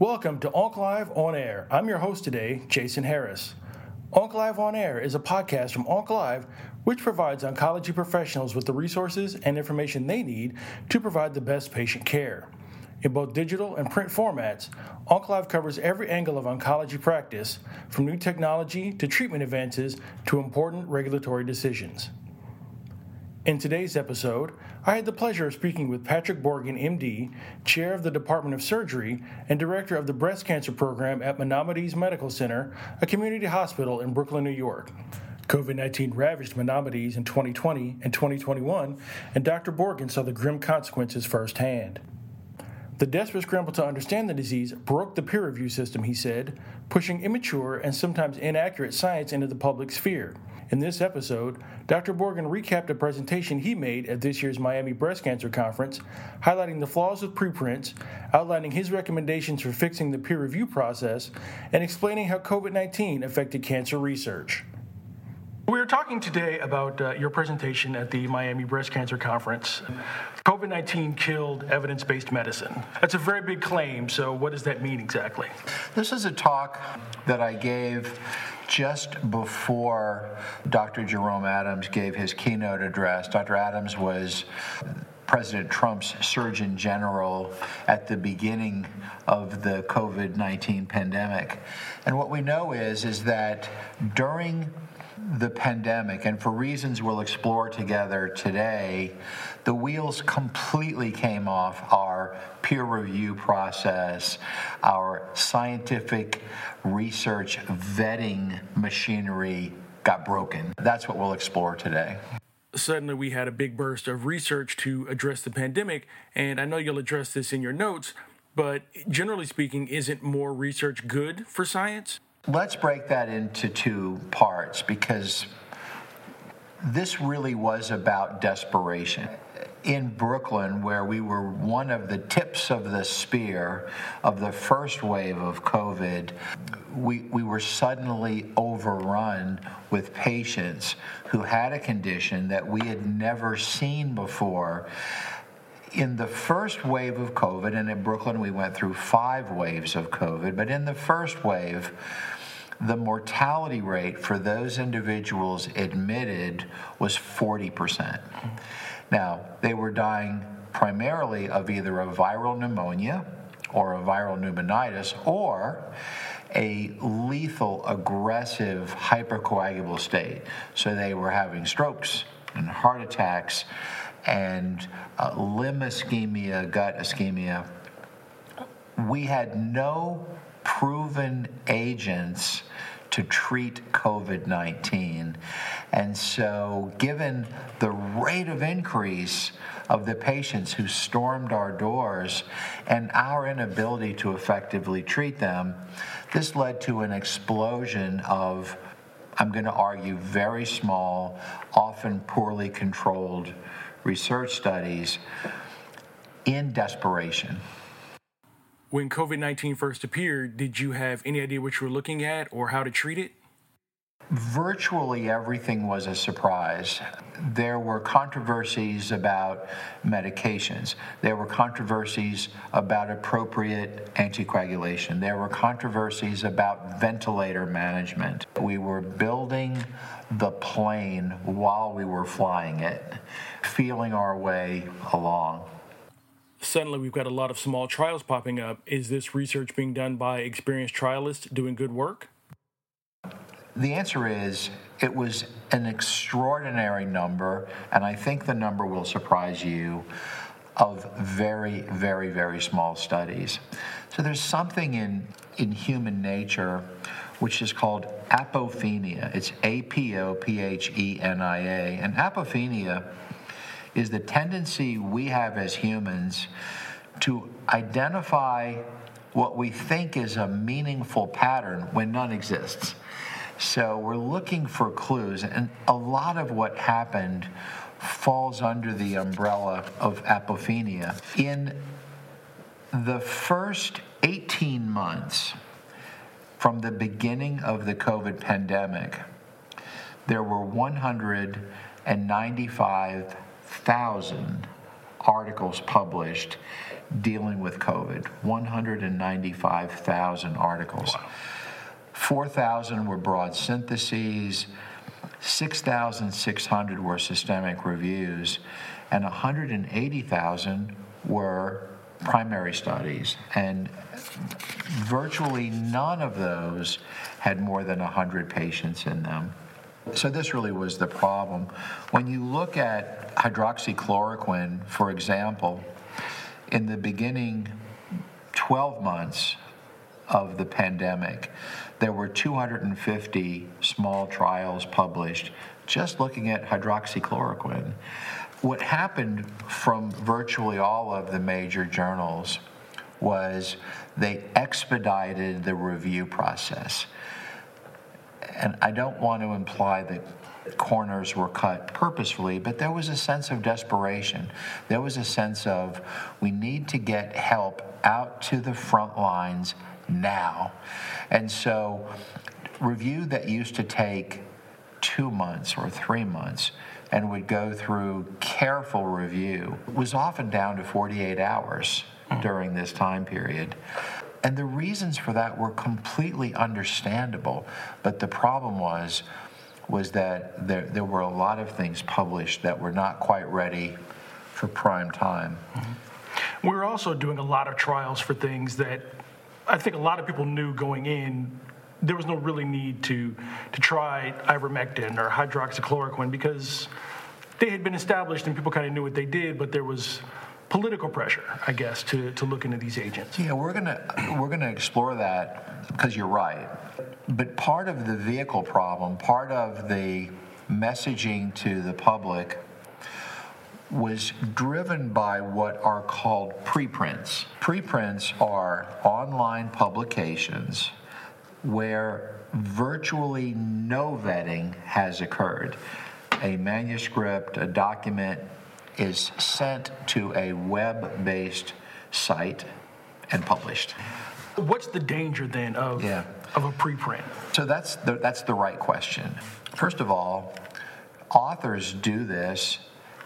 Welcome to OncLive On Air. I'm your host today, Jason Harris. OncLive On Air is a podcast from OncLive which provides oncology professionals with the resources and information they need to provide the best patient care. In both digital and print formats, OncLive covers every angle of oncology practice, from new technology to treatment advances to important regulatory decisions. In today's episode, I had the pleasure of speaking with Patrick Borgen, MD, Chair of the Department of Surgery and Director of the Breast Cancer Program at Menominee Medical Center, a community hospital in Brooklyn, New York. COVID-19 ravaged Menominee in 2020 and 2021, and Dr. Borgen saw the grim consequences firsthand. The desperate scramble to understand the disease broke the peer review system, he said, pushing immature and sometimes inaccurate science into the public sphere. In this episode, Dr. Borgen recapped a presentation he made at this year's Miami Breast Cancer Conference, highlighting the flaws of preprints, outlining his recommendations for fixing the peer review process, and explaining how COVID-19 affected cancer research. We're talking today about your presentation at the Miami Breast Cancer Conference. COVID-19 killed evidence-based medicine. That's a very big claim, so what does that mean exactly? This is a talk that I gave just before Dr. Jerome Adams gave his keynote address. Dr. Adams was President Trump's Surgeon General at the beginning of the COVID-19 pandemic. And what we know is that during the pandemic, and for reasons we'll explore together today, the wheels completely came off our peer review process, our scientific research vetting machinery got broken. That's what we'll explore today. Suddenly we had a big burst of research to address the pandemic, and I know you'll address this in your notes, but generally speaking, isn't more research good for science? Let's break that into two parts, because this really was about desperation. In Brooklyn, where we were one of the tips of the spear of the first wave of COVID, we were suddenly overrun with patients who had a condition that we had never seen before. In the first wave of COVID, and in Brooklyn we went through 5 waves of COVID, but in the first wave, the mortality rate for those individuals admitted was 40%. Now, they were dying primarily of either a viral pneumonia or a viral pneumonitis or a lethal, aggressive, hypercoagulable state. So they were having strokes and heart attacks and limb ischemia, gut ischemia. We had no proven agents to treat COVID-19. And so given the rate of increase of the patients who stormed our doors and our inability to effectively treat them, this led to an explosion of, I'm going to argue, very small, often poorly controlled research studies in desperation. When COVID-19 first appeared, did you have any idea what you were looking at or how to treat it? Virtually everything was a surprise. There were controversies about medications. There were controversies about appropriate anticoagulation. There were controversies about ventilator management. We were building the plane while we were flying it, feeling our way along. Suddenly, we've got a lot of small trials popping up. Is this research being done by experienced trialists doing good work? The answer is it was an extraordinary number, and I think the number will surprise you, of very, very, very small studies. So there's something in human nature which is called apophenia. It's A-P-O-P-H-E-N-I-A. And apophenia is the tendency we have as humans to identify what we think is a meaningful pattern when none exists. So we're looking for clues, and a lot of what happened falls under the umbrella of apophenia. In the first 18 months from the beginning of the COVID pandemic, there were 195,000 articles published dealing with COVID, 195,000 articles. Wow. 4,000 were broad syntheses, 6,600 were systemic reviews, and 180,000 were primary studies. And virtually none of those had more than 100 patients in them. So this really was the problem. When you look at hydroxychloroquine, for example, in the beginning 12 months of the pandemic, there were 250 small trials published just looking at hydroxychloroquine. What happened from virtually all of the major journals was they expedited the review process. And I don't want to imply that corners were cut purposefully, but there was a sense of desperation. There was a sense of, we need to get help out to the front lines now. And so review that used to take 2 months or 3 months and would go through careful review was often down to 48 hours during this time period. And the reasons for that were completely understandable, but the problem was that there were a lot of things published that were not quite ready for prime time. We were also doing a lot of trials for things that I think a lot of people knew going in. There was no really need to try ivermectin or hydroxychloroquine because they had been established and people kind of knew what they did, but there was political pressure, I guess, to look into these agents. Yeah, we're gonna explore that because you're right. But part of the vehicle problem, part of the messaging to the public was driven by what are called preprints. Preprints are online publications where virtually no vetting has occurred. A manuscript, a document is sent to a web-based site and published. What's the danger then of a preprint? So that's the right question. First of all, authors do this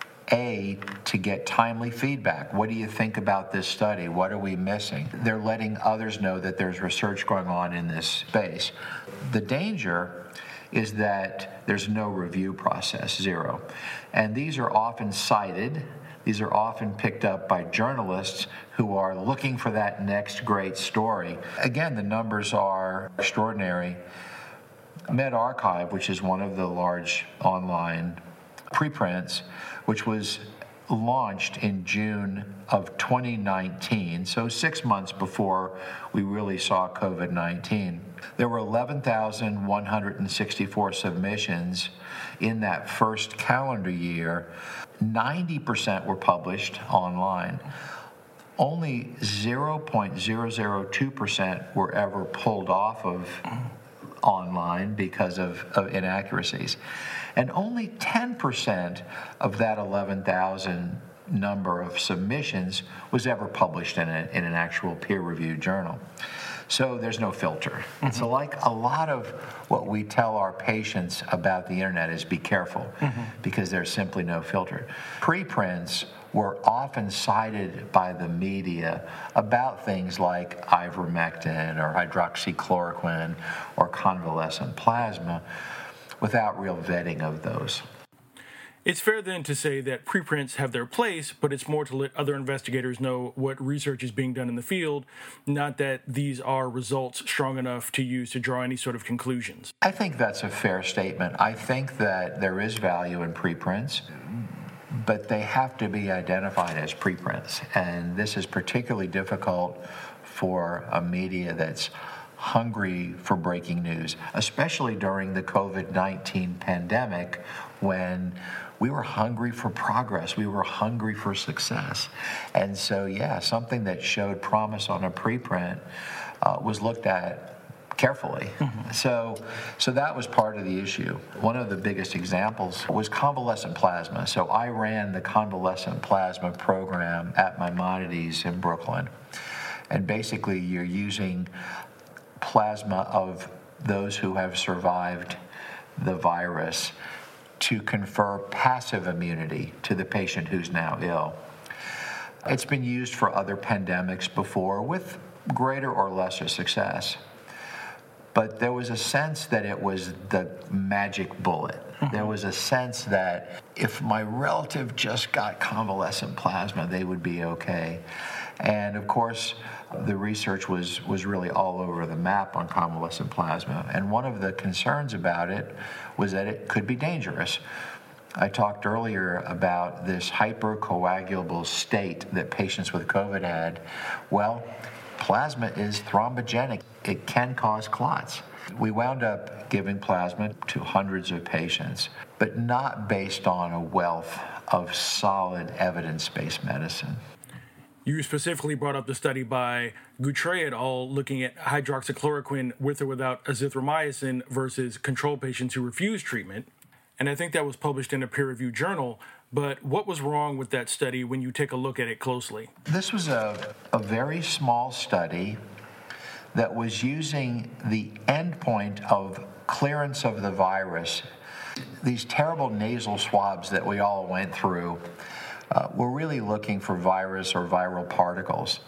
to get timely feedback. What do you think about this study? What are we missing? They're letting others know that there's research going on in this space. The danger is that there's no review process, zero. And these are often cited. These are often picked up by journalists who are looking for that next great story. Again, the numbers are extraordinary. medRxiv, which is one of the large online preprints, which was launched in June of 2019, so 6 months before we really saw COVID-19. There were 11,164 submissions in that first calendar year. 90% were published online. Only 0.002% were ever pulled off of online because of inaccuracies. And only 10% of that 11,000 number of submissions was ever published in an actual peer-reviewed journal. So there's no filter. Mm-hmm. So like a lot of what we tell our patients about the internet is be careful, because there's simply no filter. Preprints were often cited by the media about things like ivermectin or hydroxychloroquine or convalescent plasma without real vetting of those. It's fair then to say that preprints have their place, but it's more to let other investigators know what research is being done in the field, not that these are results strong enough to use to draw any sort of conclusions. I think that's a fair statement. I think that there is value in preprints, but they have to be identified as preprints. And this is particularly difficult for a media that's hungry for breaking news, especially during the COVID-19 pandemic, when we were hungry for progress, we were hungry for success. And so, something that showed promise on a preprint was looked at carefully. So that was part of the issue. One of the biggest examples was convalescent plasma. So I ran the convalescent plasma program at Maimonides in Brooklyn. And basically you're using plasma of those who have survived the virus to confer passive immunity to the patient who's now ill. It's been used for other pandemics before with greater or lesser success. But there was a sense that it was the magic bullet. There was a sense that if my relative just got convalescent plasma, they would be okay. And of course, the research was really all over the map on convalescent plasma. And one of the concerns about it was that it could be dangerous. I talked earlier about this hypercoagulable state that patients with COVID had. Well, plasma is thrombogenic. It can cause clots. We wound up giving plasma to hundreds of patients, but not based on a wealth of solid evidence-based medicine. You specifically brought up the study by Goutre et al. Looking at hydroxychloroquine with or without azithromycin versus control patients who refused treatment. And I think that was published in a peer-reviewed journal. But what was wrong with that study when you take a look at it closely? This was a very small study that was using the endpoint of clearance of the virus. These terrible nasal swabs that we all went through were really looking for virus or viral particles.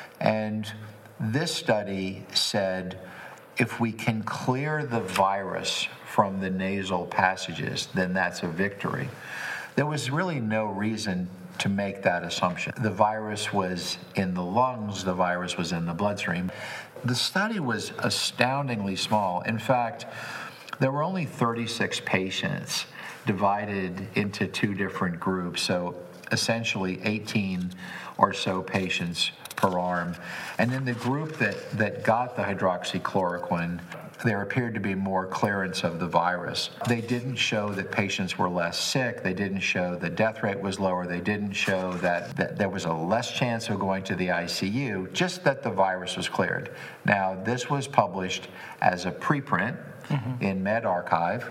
And this study said, if we can clear the virus from the nasal passages, then that's a victory. There was really no reason to make that assumption. The virus was in the lungs, the virus was in the bloodstream. The study was astoundingly small. In fact, there were only 36 patients divided into two different groups, so essentially 18 or so patients per arm. And in the group that got the hydroxychloroquine, there appeared to be more clearance of the virus. They didn't show that patients were less sick. They didn't show the death rate was lower. They didn't show that there was a less chance of going to the ICU, just that the virus was cleared. Now, this was published as a preprint in medRxiv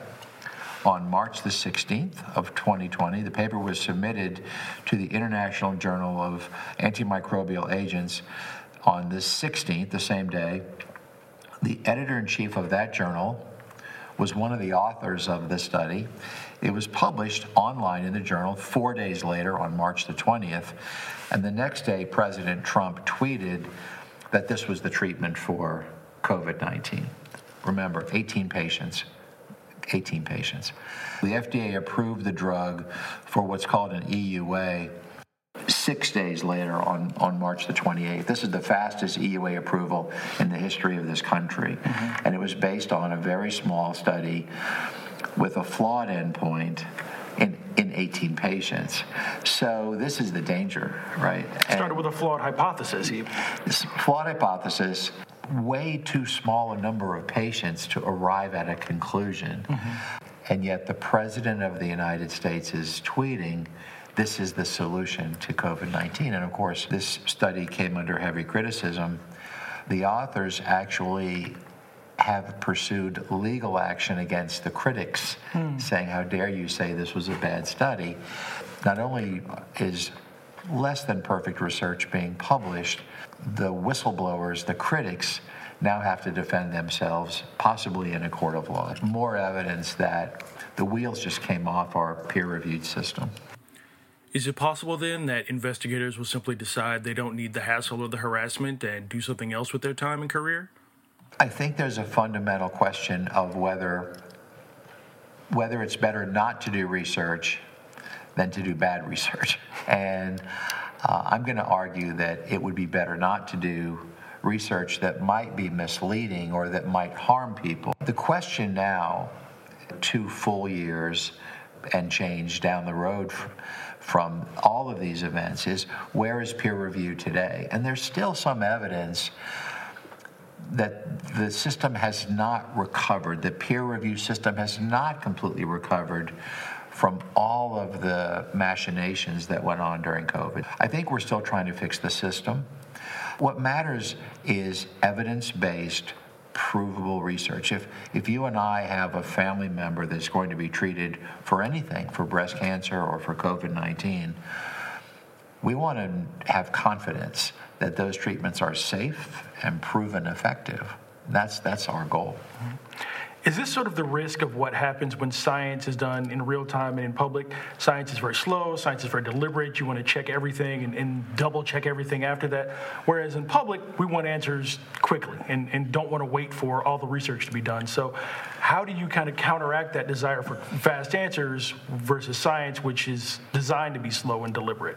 on March the 16th of 2020. The paper was submitted to the International Journal of Antimicrobial Agents on the 16th, the same day. The editor-in-chief of that journal was one of the authors of the study. It was published online in the journal 4 days later on March the 20th. And the next day, President Trump tweeted that this was the treatment for COVID-19. Remember, 18 patients. The FDA approved the drug for what's called an EUA 6 days later on March the 28th. This is the fastest EUA approval in the history of this country. And it was based on a very small study with a flawed endpoint in 18 patients. So this is the danger, right? Started with a flawed hypothesis. This flawed hypothesis, way too small a number of patients to arrive at a conclusion. And yet the President of the United States is tweeting, this is the solution to COVID-19. And of course, this study came under heavy criticism. The authors actually have pursued legal action against the critics, saying, how dare you say this was a bad study? Not only is less than perfect research being published, the whistleblowers, the critics, now have to defend themselves, possibly in a court of law. More evidence that the wheels just came off our peer-reviewed system. Is it possible then that investigators will simply decide they don't need the hassle of the harassment and do something else with their time and career? I think there's a fundamental question of whether it's better not to do research than to do bad research. And I'm going to argue that it would be better not to do research that might be misleading or that might harm people. The question now, 2 full years and change down the road from all of these events, is where is peer review today? And there's still some evidence that the system has not recovered, the peer review system has not completely recovered from all of the machinations that went on during COVID. I think we're still trying to fix the system. What matters is evidence-based, provable research. If you and I have a family member that's going to be treated for anything, for breast cancer or for COVID-19, we want to have confidence that those treatments are safe and proven effective. That's our goal. Is this sort of the risk of what happens when science is done in real time and in public? Science is very slow, science is very deliberate. You want to check everything and double check everything after that. Whereas in public, we want answers quickly and don't want to wait for all the research to be done. So how do you kind of counteract that desire for fast answers versus science, which is designed to be slow and deliberate?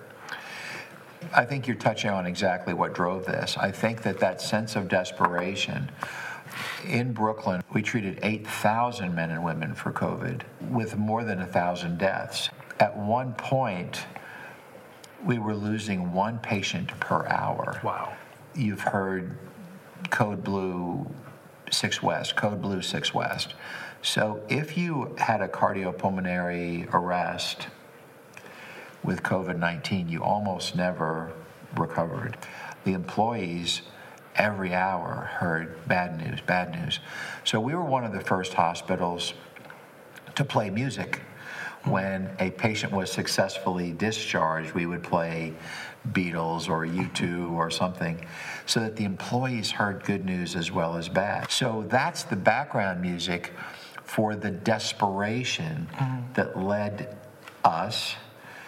I think you're touching on exactly what drove this. I think that sense of desperation. In Brooklyn, we treated 8,000 men and women for COVID with more than 1,000 deaths. At one point, we were losing one patient per hour. Wow. You've heard Code Blue 6 West, Code Blue 6 West. So if you had a cardiopulmonary arrest with COVID-19, you almost never recovered. The employees every hour heard bad news, bad news. So we were one of the first hospitals to play music. When a patient was successfully discharged, we would play Beatles or U2 or something so that the employees heard good news as well as bad. So that's the background music for the desperation that led us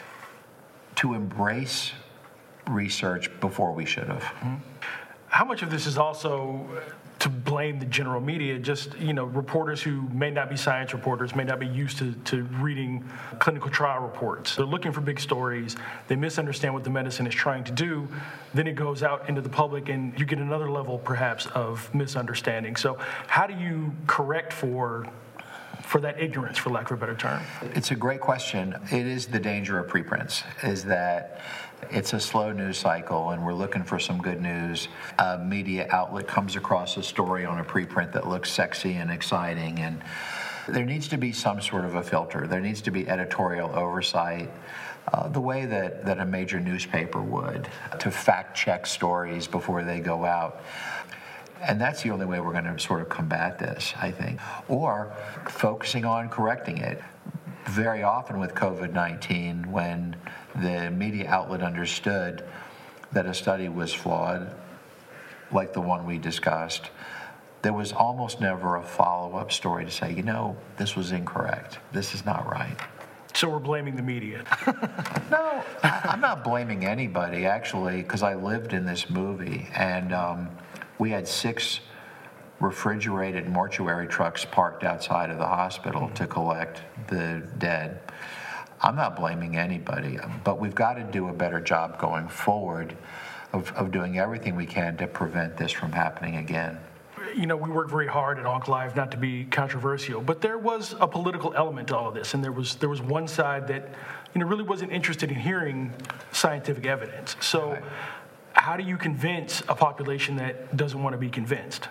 to embrace research before we should have. How much of this is also to blame the general media? Just, reporters who may not be science reporters, may not be used to reading clinical trial reports. They're looking for big stories. They misunderstand what the medicine is trying to do. Then it goes out into the public and you get another level perhaps of misunderstanding. So how do you correct for that ignorance, for lack of a better term? It's a great question. It is the danger of preprints, is that it's a slow news cycle and we're looking for some good news. A media outlet comes across a story on a preprint that looks sexy and exciting, and there needs to be some sort of a filter. There needs to be editorial oversight, the way that a major newspaper would, to fact check stories before they go out. And that's the only way we're going to sort of combat this, I think. Or focusing on correcting it. Very often with COVID-19, when the media outlet understood that a study was flawed, like the one we discussed, there was almost never a follow-up story to say, this was incorrect. This is not right. So we're blaming the media. No, I'm not blaming anybody, actually, because I lived in this movie. And we had 6 refrigerated mortuary trucks parked outside of the hospital to collect the dead. I'm not blaming anybody, but we've got to do a better job going forward of doing everything we can to prevent this from happening again. We work very hard at OncLive, not to be controversial, but there was a political element to all of this, and there was one side that really wasn't interested in hearing scientific evidence. So Right. How do you convince a population that doesn't want to be convinced?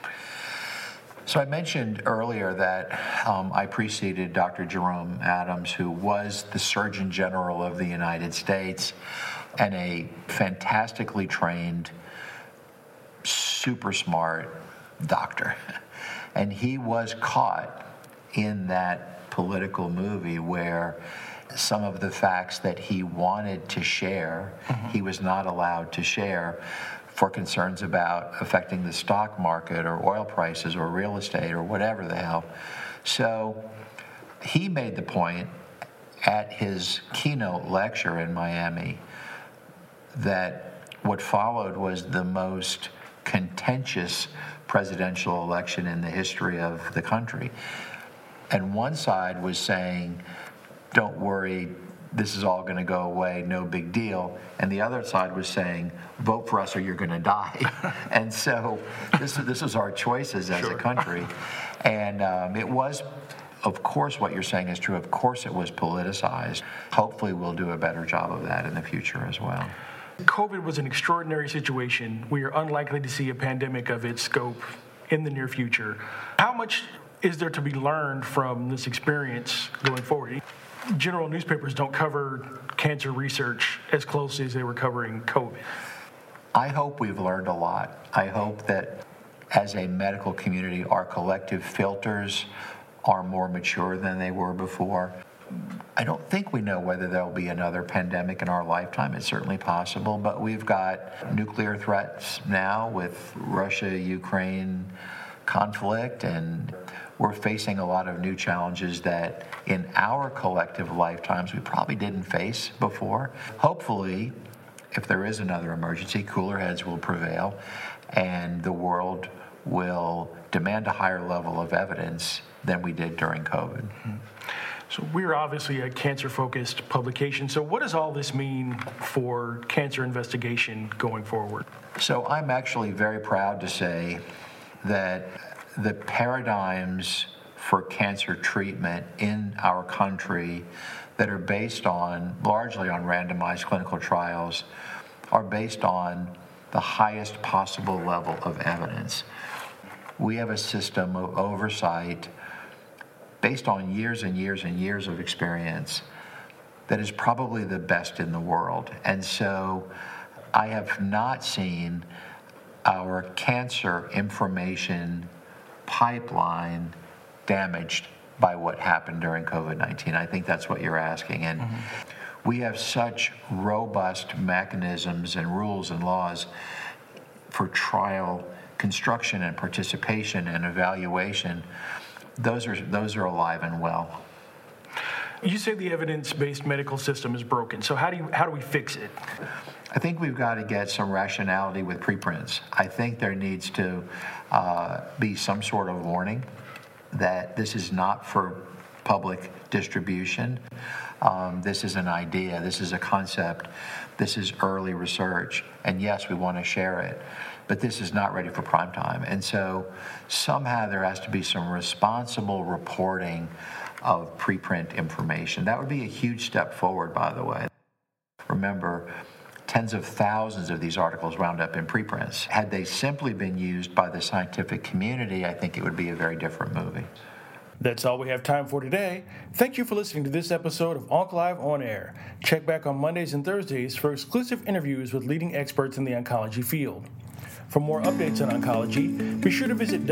So I mentioned earlier that I preceded Dr. Jerome Adams, who was the Surgeon General of the United States and a fantastically trained, super smart doctor. And he was caught in that political movie where some of the facts that he wanted to share, he was not allowed to share for concerns about affecting the stock market or oil prices or real estate or whatever the hell. So he made the point at his keynote lecture in Miami that what followed was the most contentious presidential election in the history of the country. And one side was saying, don't worry, this is all going to go away, no big deal. And the other side was saying, vote for us or you're going to die. And so this is our choices as a country. And it was, of course, what you're saying is true. Of course it was politicized. Hopefully we'll do a better job of that in the future as well. COVID was an extraordinary situation. We are unlikely to see a pandemic of its scope in the near future. How much is there to be learned from this experience going forward? General newspapers don't cover cancer research as closely as they were covering COVID. I hope we've learned a lot. I hope that as a medical community, our collective filters are more mature than they were before. I don't think we know whether there'll be another pandemic in our lifetime. It's certainly possible, but we've got nuclear threats now with Russia-Ukraine conflict, and we're facing a lot of new challenges that in our collective lifetimes we probably didn't face before. Hopefully, if there is another emergency, cooler heads will prevail and the world will demand a higher level of evidence than we did during COVID. Mm-hmm. So we're obviously a cancer-focused publication. So what does all this mean for cancer investigation going forward? So I'm actually very proud to say that the paradigms for cancer treatment in our country that are based on, largely on randomized clinical trials, are based on the highest possible level of evidence. We have a system of oversight based on years and years and years of experience that is probably the best in the world. And so I have not seen our cancer information pipeline damaged by what happened during COVID-19. I think that's what you're asking. And we have such robust mechanisms and rules and laws for trial construction and participation and evaluation. Those are alive and well. You say the evidence-based medical system is broken. So how do we fix it? I think we've got to get some rationality with preprints. I think there needs to be some sort of warning that this is not for public distribution. This is an idea. This is a concept. This is early research. And yes, we want to share it, but this is not ready for prime time. And so somehow there has to be some responsible reporting of preprint information. That would be a huge step forward, by the way. Remember, tens of thousands of these articles wound up in preprints. Had they simply been used by the scientific community, I think it would be a very different movie. That's all we have time for today. Thank you for listening to this episode of OncLive On Air. Check back on Mondays and Thursdays for exclusive interviews with leading experts in the oncology field. For more updates on oncology, be sure to visit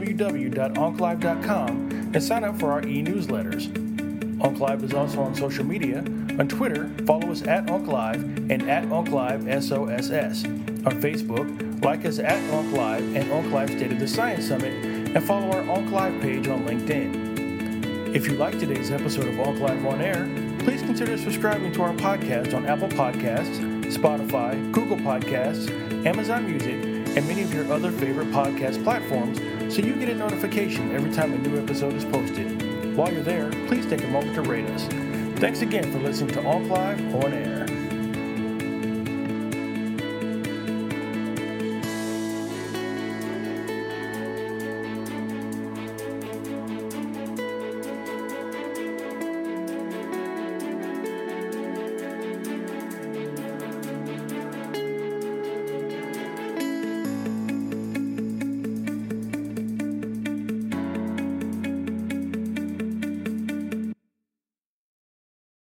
www.onclive.com and sign up for our e-newsletters. OncLive is also on social media. On Twitter, follow us at OncLive and at OncLiveSOSS. On Facebook, like us at OncLive and OncLive State of the Science Summit, and follow our OncLive page on LinkedIn. If you like today's episode of OncLive On Air, please consider subscribing to our podcast on Apple Podcasts, Spotify, Google Podcasts, Amazon Music, and many of your other favorite podcast platforms so you get a notification every time a new episode is posted. While you're there, please take a moment to rate us. Thanks again for listening to OncLive On Air.